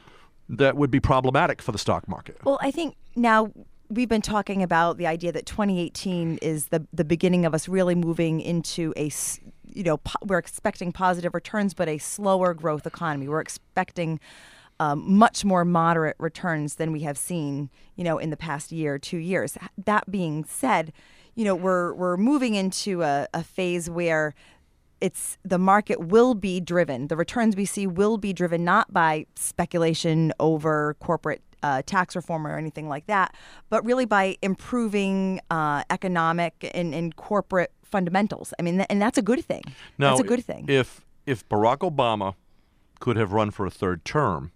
that would be problematic for the stock market. Well, I think now we've been talking about the idea that twenty eighteen is the the beginning of us really moving into a, you know, po- we're expecting positive returns, but a slower growth economy. We're expecting um, much more moderate returns than we have seen, you know, in the past year, two years. That being said, you know, we're we're moving into a, a phase where it's the market will be driven. The returns we see will be driven not by speculation over corporate uh, tax reform or anything like that, but really by improving uh, economic and, and corporate fundamentals. I mean, th- and that's a good thing. Now, that's a good thing. If if Barack Obama could have run for a third term,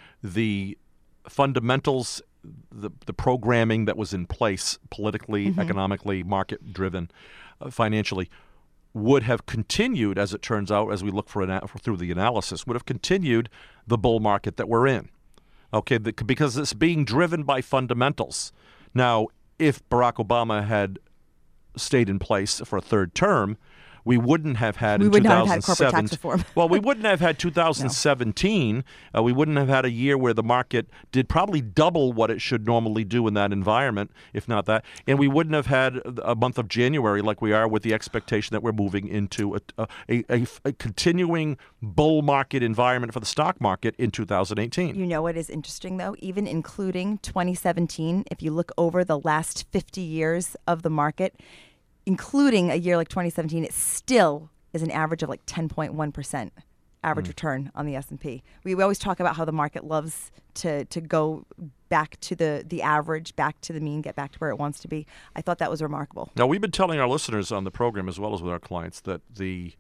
the fundamentals, the the programming that was in place politically, Mm-hmm. economically, market-driven, uh, financially, would have continued, as it turns out, as we look for ana- through the analysis, would have continued the bull market that we're in. Okay, the, because it's being driven by fundamentals. Now, if Barack Obama had stayed in place for a third term, we wouldn't have had We in would two not thousand have had seven. corporate tax reform. Well, we wouldn't have had two thousand seventeen. Uh, we wouldn't have had a year where the market did probably double what it should normally do in that environment, if not that. And we wouldn't have had a month of January like we are with the expectation that we're moving into a, a, a, a continuing bull market environment for the stock market in two thousand eighteen. You know what is interesting, though? Even including twenty seventeen, if you look over the last fifty years of the market, including a year like twenty seventeen, it still is an average of like ten point one percent average Mm. return on the S and P. We, we always talk about how the market loves to to go back to the, the average, back to the mean, get back to where it wants to be. I thought that was remarkable. Now, we've been telling our listeners on the program, as well as with our clients, that the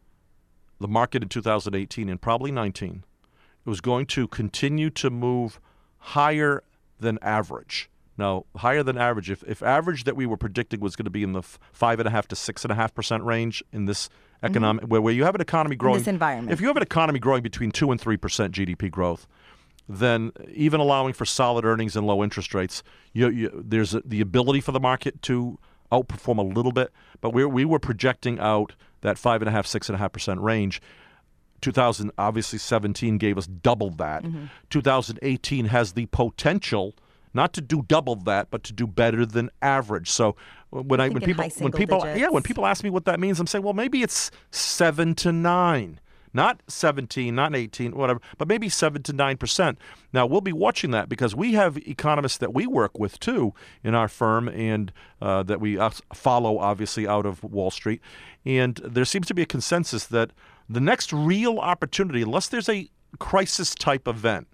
the market in two thousand eighteen and probably nineteen was going to continue to move higher than average. Now, higher than average, if, if average that we were predicting was going to be in the f- five and a half to six and a half percent range in this economic, where, where you have an economy growing, In this environment. if you have an economy growing between two and three percent G D P growth, then even allowing for solid earnings and low interest rates, you, you, there's a, the ability for the market to outperform a little bit. But we we were projecting out that five and a half, six and a half percent range. two thousand, obviously, seventeen gave us double that. Mm-hmm. two thousand eighteen has the potential not to do double that, but to do better than average. So when I when thinking people high when single people digits. yeah when people ask me what that means, I'm saying, well, maybe it's seven to nine. Not seventeen, not eighteen, whatever, but maybe seven to nine percent. Now, we'll be watching that because we have economists that we work with, too, in our firm and uh, that we uh, follow, obviously, out of Wall Street. And there seems to be a consensus that the next real opportunity, unless there's a crisis-type event,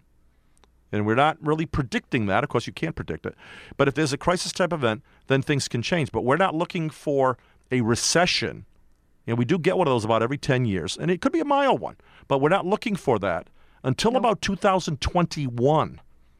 and we're not really predicting that. Of course, you can't predict it. But if there's a crisis-type event, then things can change. But we're not looking for a recession. And we do get one of those about every ten years, and it could be a mild one, but we're not looking for that until about two thousand twenty-one.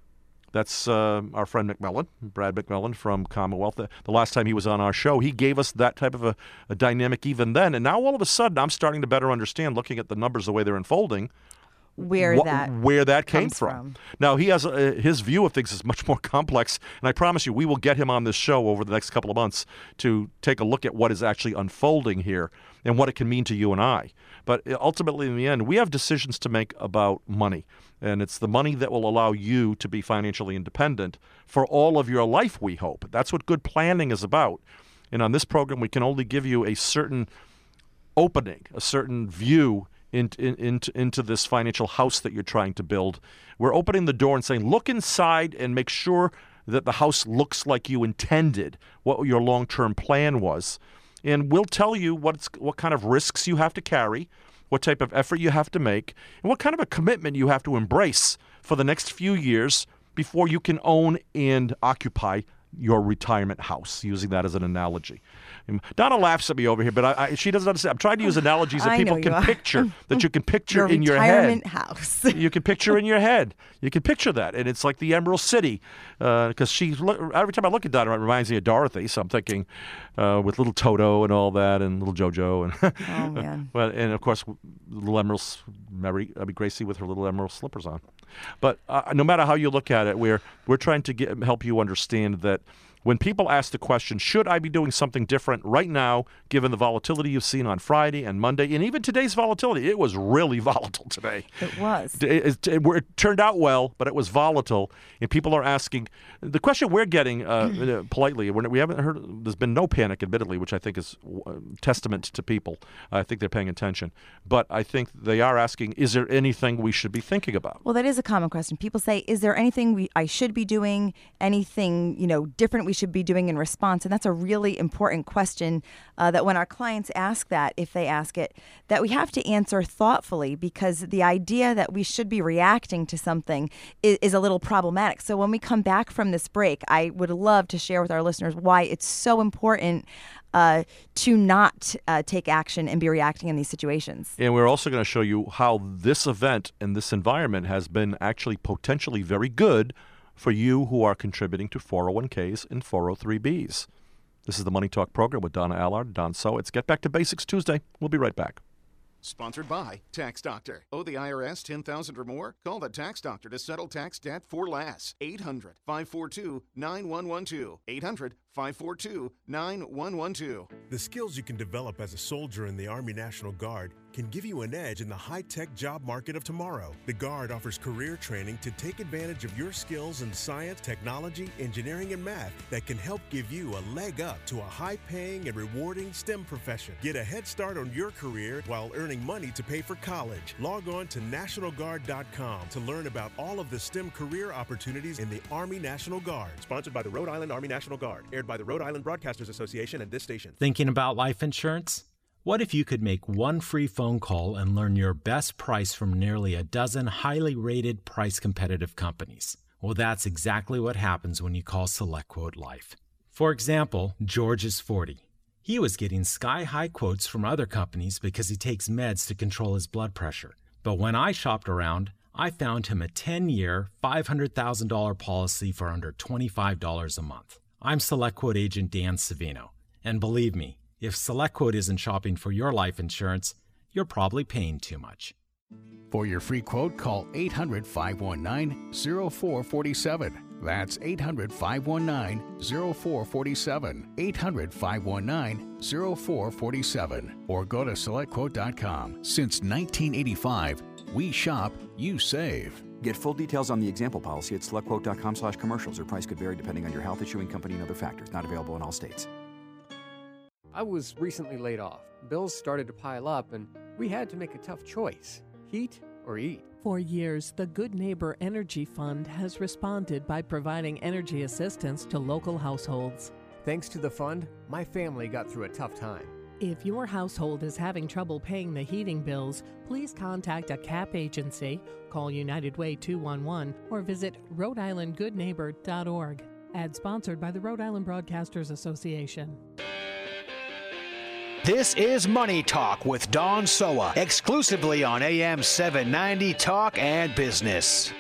That's uh, our friend McMillan, Brad McMillan from Commonwealth. The, the last time he was on our show, he gave us that type of a, a dynamic even then. And now all of a sudden, I'm starting to better understand, looking at the numbers the way they're unfolding, Where wh- that where that came comes from. from. Now, he has uh, his view of things is much more complex, and I promise you, we will get him on this show over the next couple of months to take a look at what is actually unfolding here and what it can mean to you and I. But uh, ultimately, in the end, we have decisions to make about money, and it's the money that will allow you to be financially independent for all of your life, we hope. That's what good planning is about. And on this program, we can only give you a certain opening, a certain view in, in, into, into this financial house that you're trying to build. We're opening the door and saying, look inside and make sure that the house looks like you intended, what your long-term plan was. And we'll tell you what's, what kind of risks you have to carry, what type of effort you have to make, and what kind of a commitment you have to embrace for the next few years before you can own and occupy your retirement house, using that as an analogy. And Donna laughs at me over here, but I, I, she doesn't understand. I'm trying to use analogies that I people know can you are. picture, that you can picture Your in your head. retirement house. You can picture in your head. You can picture that, and it's like the Emerald City, because uh, she. Every time I look at Donna, it reminds me of Dorothy. So I'm thinking, uh, with little Toto and all that, and little JoJo, and Oh, man. well, and of course, little Emerald Mary, I mean Gracie with her little emerald slippers on. But uh, no matter how you look at it, we're we're trying to get, help you understand that. When people ask the question, should I be doing something different right now, given the volatility you've seen on Friday and Monday, and even today's volatility? It was really volatile today. It was. It, it, it, it turned out well, but it was volatile. And people are asking, the question we're getting uh, politely, we're, we haven't heard, there's been no panic, admittedly, which I think is uh, testament to people. I think they're paying attention. But I think they are asking, is there anything we should be thinking about? Well, that is a common question. People say, is there anything we, I should be doing, anything, you know, different we we should be doing in response? And that's a really important question uh, that when our clients ask that, if they ask it, that we have to answer thoughtfully, because the idea that we should be reacting to something is, is a little problematic. So when we come back from this break, I would love to share with our listeners why it's so important uh, to not uh, take action and be reacting in these situations. And we're also going to show you how this event and this environment has been actually potentially very good for you who are contributing to four oh one k's and four oh three b's. This is the Money Talk program with Donna Allard, Don So. It's Get Back to Basics Tuesday. We'll be right back. Sponsored by Tax Doctor. Owe the I R S ten thousand dollars or more? Call the Tax Doctor to settle tax debt for less. eight hundred, five four two, nine one one two. eight hundred, five four two, nine one one two. The skills you can develop as a soldier in the Army National Guard can give you an edge in the high-tech job market of tomorrow. The Guard offers career training to take advantage of your skills in science, technology, engineering, and math that can help give you a leg up to a high-paying and rewarding STEM profession. Get a head start on your career while earning money to pay for college. Log on to National Guard dot com to learn about all of the STEM career opportunities in the Army National Guard. Sponsored by the Rhode Island Army National Guard. Aired by the Rhode Island Broadcasters Association and this station. Thinking about life insurance? What if you could make one free phone call and learn your best price from nearly a dozen highly rated, price-competitive companies? Well, that's exactly what happens when you call SelectQuote Life. For example, George is forty. He was getting sky-high quotes from other companies because he takes meds to control his blood pressure. But when I shopped around, I found him a ten-year, five hundred thousand dollars policy for under twenty-five dollars a month. I'm SelectQuote agent Dan Savino, and believe me, if SelectQuote isn't shopping for your life insurance, you're probably paying too much. For your free quote, call eight hundred, five one nine, zero four four seven. That's eight hundred, five one nine, zero four four seven. eight hundred, five one nine, zero four four seven. Or go to select quote dot com. Since nineteen eighty-five, we shop, you save. Get full details on the example policy at selectquote dot com slash commercials. Or price could vary depending on your health, issuing company, and other factors. Not available in all states. I was recently laid off. Bills started to pile up, and we had to make a tough choice. Heat or eat? For years, the Good Neighbor Energy Fund has responded by providing energy assistance to local households. Thanks to the fund, my family got through a tough time. If your household is having trouble paying the heating bills, please contact a C A P agency, call United Way two one one, or visit Rhode Island Good Neighbor dot org. Ad sponsored by the Rhode Island Broadcasters Association. This is Money Talk with Don Soa, exclusively on A M seven ninety Talk and Business.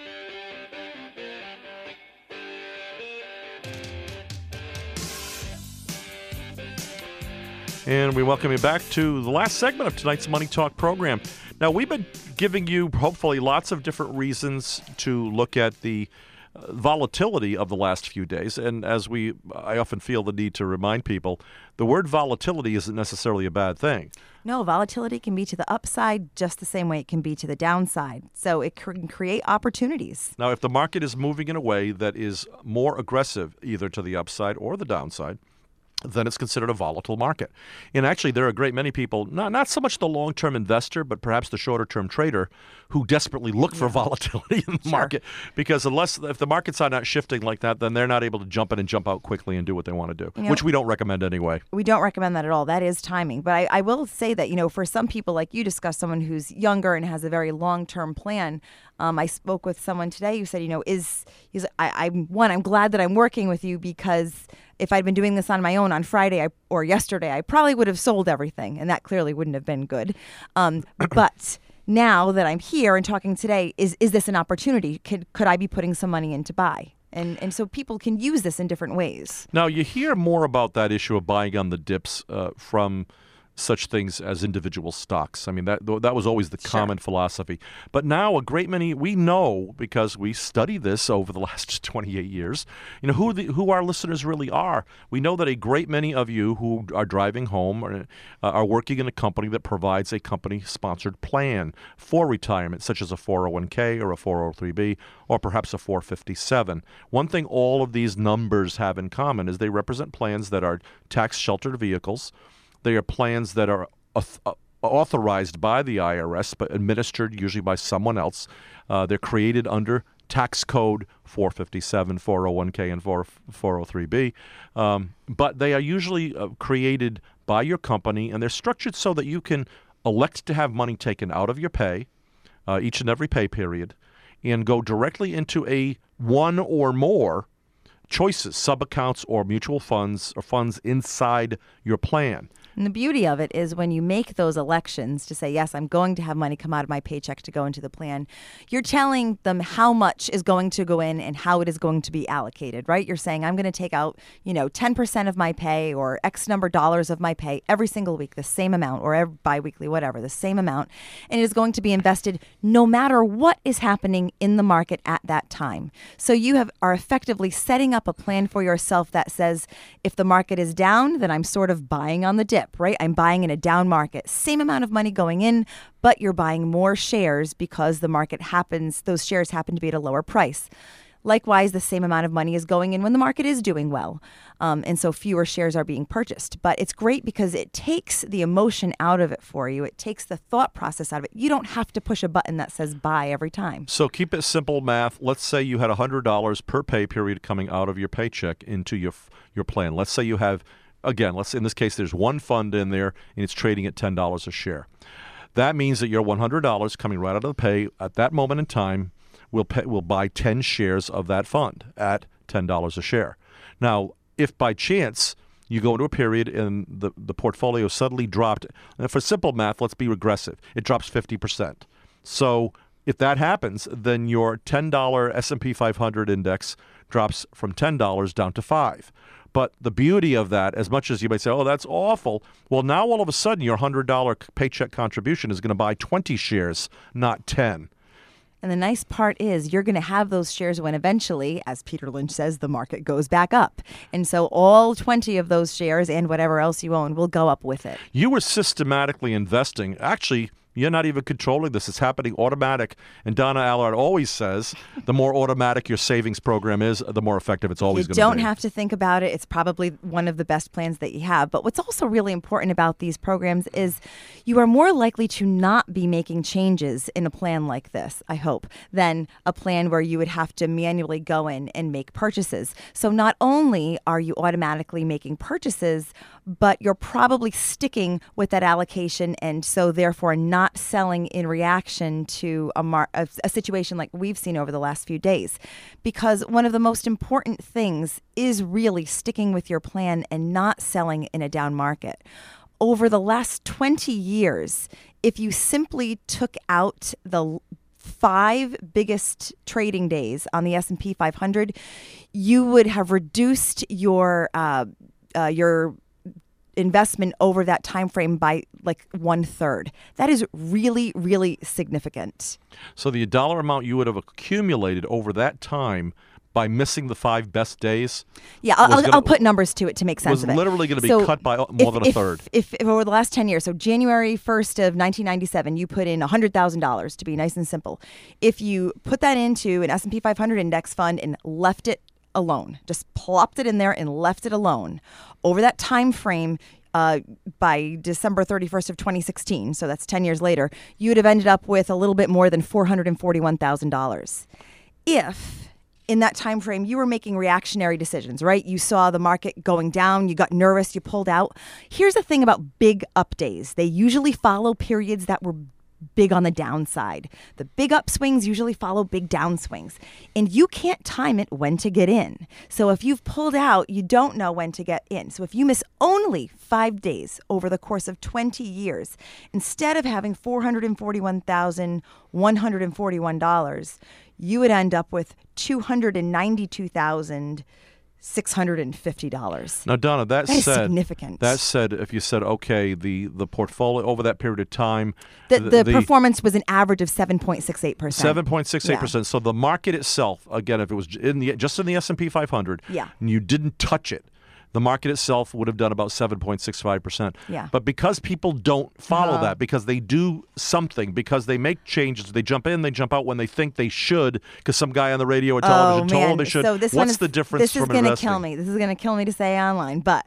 And we welcome you back to the last segment of tonight's Money Talk program. Now, we've been giving you, hopefully, lots of different reasons to look at the uh, volatility of the last few days. And as we, I often feel the need to remind people, the word volatility isn't necessarily a bad thing. No, volatility can be to the upside just the same way it can be to the downside. So it can create opportunities. Now, if the market is moving in a way that is more aggressive, either to the upside or the downside, then it's considered a volatile market. And actually, there are a great many people, not not so much the long-term investor, but perhaps the shorter-term trader, who desperately look for yeah. volatility in the sure. market. Because unless if the markets are not shifting like that, then they're not able to jump in and jump out quickly and do what they want to do, you know, which we don't recommend anyway. We don't recommend that at all. That is timing. But I, I will say that, you know, for some people, like you discussed, someone who's younger and has a very long-term plan. Um, I spoke with someone today who said, you know, is, is I, I'm one, I'm glad that I'm working with you, because if I'd been doing this on my own on Friday I, or yesterday, I probably would have sold everything, and that clearly wouldn't have been good. Um, but now that I'm here and talking today, is is this an opportunity? Could could I be putting some money in to buy? And and so people can use this in different ways. Now, you hear more about that issue of buying on the dips uh, from such things as individual stocks. I mean, that that was always the sure. common philosophy. But now a great many, we know, because we study this over the last twenty-eight years, you know, who the, who our listeners really are. We know that a great many of you who are driving home are, uh, are working in a company that provides a company-sponsored plan for retirement, such as a four oh one k or a four oh three b or perhaps a four fifty-seven. One thing all of these numbers have in common is they represent plans that are tax-sheltered vehicles. They are plans that are uh, authorized by the I R S, but administered usually by someone else. Uh, they're created under tax code four fifty-seven, four oh one k, and four oh three b. Um, but they are usually uh, created by your company, and they're structured so that you can elect to have money taken out of your pay uh, each and every pay period and go directly into a one or more choices, sub-accounts or mutual funds or funds inside your plan. And the beauty of it is when you make those elections to say, yes, I'm going to have money come out of my paycheck to go into the plan, you're telling them how much is going to go in and how it is going to be allocated, right? You're saying, I'm going to take out, you know, ten percent of my pay or X number of dollars of my pay every single week, the same amount, or every biweekly, whatever, the same amount. And it is going to be invested no matter what is happening in the market at that time. So you have are effectively setting up a plan for yourself that says, if the market is down, then I'm sort of buying on the dip. Right? I'm buying in a down market. Same amount of money going in, but you're buying more shares because the market happens, those shares happen to be at a lower price. Likewise, the same amount of money is going in when the market is doing well. Um, and so fewer shares are being purchased. But it's great because it takes the emotion out of it for you. It takes the thought process out of it. You don't have to push a button that says buy every time. So keep it simple math. Let's say you had one hundred dollars per pay period coming out of your paycheck into your your plan. Let's say you have Again, let's in this case, there's one fund in there, and it's trading at ten dollars a share. That means that your one hundred dollars coming right out of the pay at that moment in time will pay, will buy ten shares of that fund at ten dollars a share. Now, if by chance you go into a period and the, the portfolio suddenly dropped, and for simple math, let's be regressive, it drops fifty percent. So if that happens, then your ten dollar S and P five hundred index drops from ten dollars down to five dollars. But the beauty of that, as much as you might say, oh, that's awful, well, now all of a sudden your one hundred dollar paycheck contribution is going to buy twenty shares, not ten. And the nice part is you're going to have those shares when eventually, as Peter Lynch says, the market goes back up. And so all twenty of those shares and whatever else you own will go up with it. You were systematically investing. Actually, you're not even controlling this. It's happening automatic. And Donna Allard always says the more automatic your savings program is, the more effective it's always going to be. You don't have to think about it. It's probably one of the best plans that you have. But what's also really important about these programs is you are more likely to not be making changes in a plan like this, I hope, than a plan where you would have to manually go in and make purchases. So not only are you automatically making purchases, but you're probably sticking with that allocation and so therefore not Not selling in reaction to a, mar- a, a situation like we've seen over the last few days. Because one of the most important things is really sticking with your plan and not selling in a down market. Over the last twenty years, if you simply took out the five biggest trading days on the S and P five hundred, you would have reduced your uh, uh, your investment over that time frame by like one third. That is really, really significant. So the dollar amount you would have accumulated over that time by missing the five best days. Yeah, I'll, gonna, I'll put numbers to it to make sense was of it. literally going to be so cut by more if, than a if, third. If, if over the last ten years, so January first of nineteen ninety-seven, you put in one hundred thousand dollars to be nice and simple. If you put that into an S and P five hundred index fund and left it alone, just plopped it in there and left it alone, over that time frame, Uh, by December thirty-first of twenty sixteen, so that's ten years later, you would have ended up with a little bit more than four hundred forty-one thousand dollars. If in that time frame you were making reactionary decisions, right? You saw the market going down, you got nervous, you pulled out. Here's the thing about big up days. They usually follow periods that were big on the downside. The big upswings usually follow big downswings. And you can't time it when to get in. So if you've pulled out, you don't know when to get in. So if you miss only five days over the course of twenty years, instead of having four hundred forty-one thousand one hundred forty-one dollars, you would end up with two hundred ninety-two thousand six hundred fifty dollars. Now, Donna, that, that said, is significant. That said, if you said, okay, the, the portfolio over that period of time, the, the, the performance was an average of seven point six eight percent. seven point six eight percent. Yeah. So the market itself, again, if it was in the just in the S and P five hundred, yeah. and you didn't touch it, the market itself would have done about seven point six five percent. Yeah. But because people don't follow Uh-huh. that, because they do something, because they make changes, they jump in, they jump out when they think they should, because some guy on the radio or television oh, told man. them they should. So this What's one is, the difference this from is gonna investing? kill me. This is going to kill me to say online. But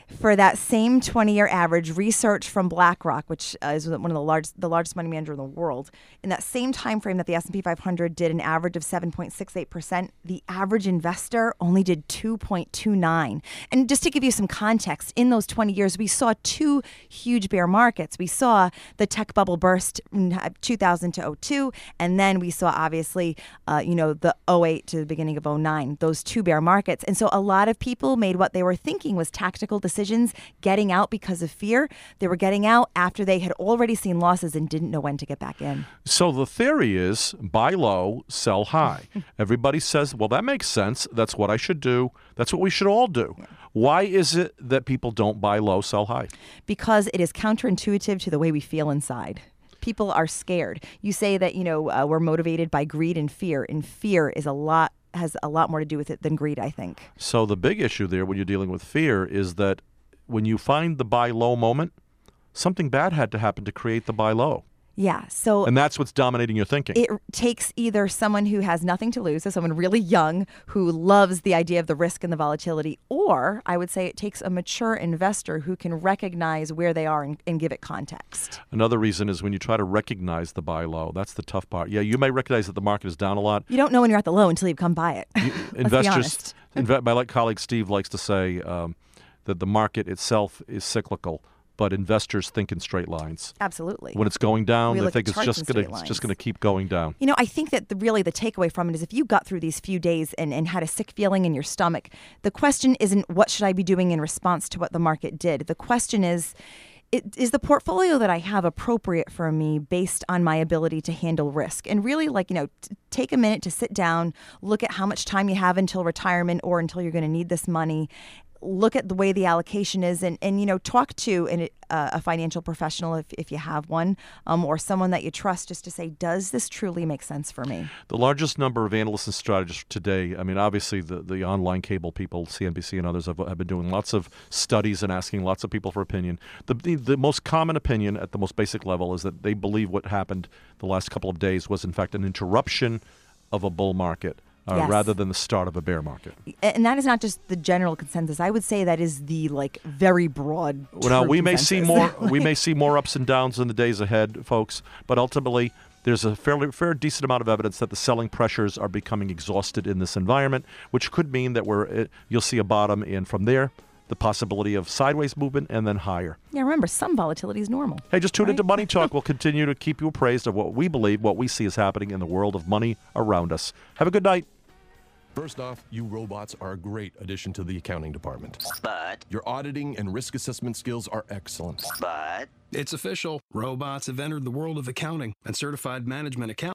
For that same twenty-year average, research from BlackRock, which uh, is one of the largest, the largest money manager in the world, in that same time frame that the S and P five hundred did an average of seven point six eight percent, the average investor only did two point two nine. And just to give you some context, in those twenty years, we saw two huge bear markets. We saw the tech bubble burst in two thousand to oh two, and then we saw, obviously, uh, you know, the oh eight to the beginning of oh nine, those two bear markets. And so a lot of people made what they were thinking was tactical decisions. Decisions getting out because of fear. They were getting out after they had already seen losses and didn't know when to get back in. So the theory is buy low, sell high. Everybody says, well, that makes sense. That's what I should do. That's what we should all do. Yeah. Why is it that people don't buy low, sell high? Because it is counterintuitive to the way we feel inside. People are scared. You say that, you know, uh, we're motivated by greed and fear, and fear is a lot has a lot more to do with it than greed, I think. So the big issue there when you're dealing with fear is that when you find the buy low moment, something bad had to happen to create the buy low. Yeah. So and that's what's dominating your thinking. It takes either someone who has nothing to lose, so someone really young who loves the idea of the risk and the volatility, or I would say it takes a mature investor who can recognize where they are and, and give it context. Another reason is when you try to recognize the buy low. That's the tough part. Yeah, you may recognize that the market is down a lot. You don't know when you're at the low until you come by it. You, investors, inve- my like colleague Steve likes to say um, that the market itself is cyclical, but investors think in straight lines. Absolutely. When it's going down, we they think it's just going to it's just going to keep going down. You know, I think that the, really the takeaway from it is if you got through these few days and, and had a sick feeling in your stomach, the question isn't what should I be doing in response to what the market did. The question is, it, is the portfolio that I have appropriate for me based on my ability to handle risk? And really, like, you know, t- take a minute to sit down, look at how much time you have until retirement or until you're going to need this money. Look at the way the allocation is and, and you know, talk to an, uh, a financial professional if, if you have one um, or someone that you trust just to say, does this truly make sense for me? The largest number of analysts and strategists today, I mean, obviously the, the online cable people, C N B C and others have, have been doing lots of studies and asking lots of people for opinion. The, the, the most common opinion at the most basic level is that they believe what happened the last couple of days was in fact an interruption of a bull market. Uh, yes. Rather than the start of a bear market. And that is not just the general consensus. I would say that is the like very broad. Well, now we consensus. may see more. we may see more ups and downs in the days ahead, folks. But ultimately, there's a fairly fair decent amount of evidence that the selling pressures are becoming exhausted in this environment, which could mean that we're uh, you'll see a bottom, and from there, the possibility of sideways movement and then higher. Yeah, remember, some volatility is normal. Hey, just tune right? into Money Talk. We'll continue to keep you appraised of what we believe, what we see is happening in the world of money around us. Have a good night. First off, you robots are a great addition to the accounting department. But your auditing and risk assessment skills are excellent. But it's official. Robots have entered the world of accounting, and certified management accountants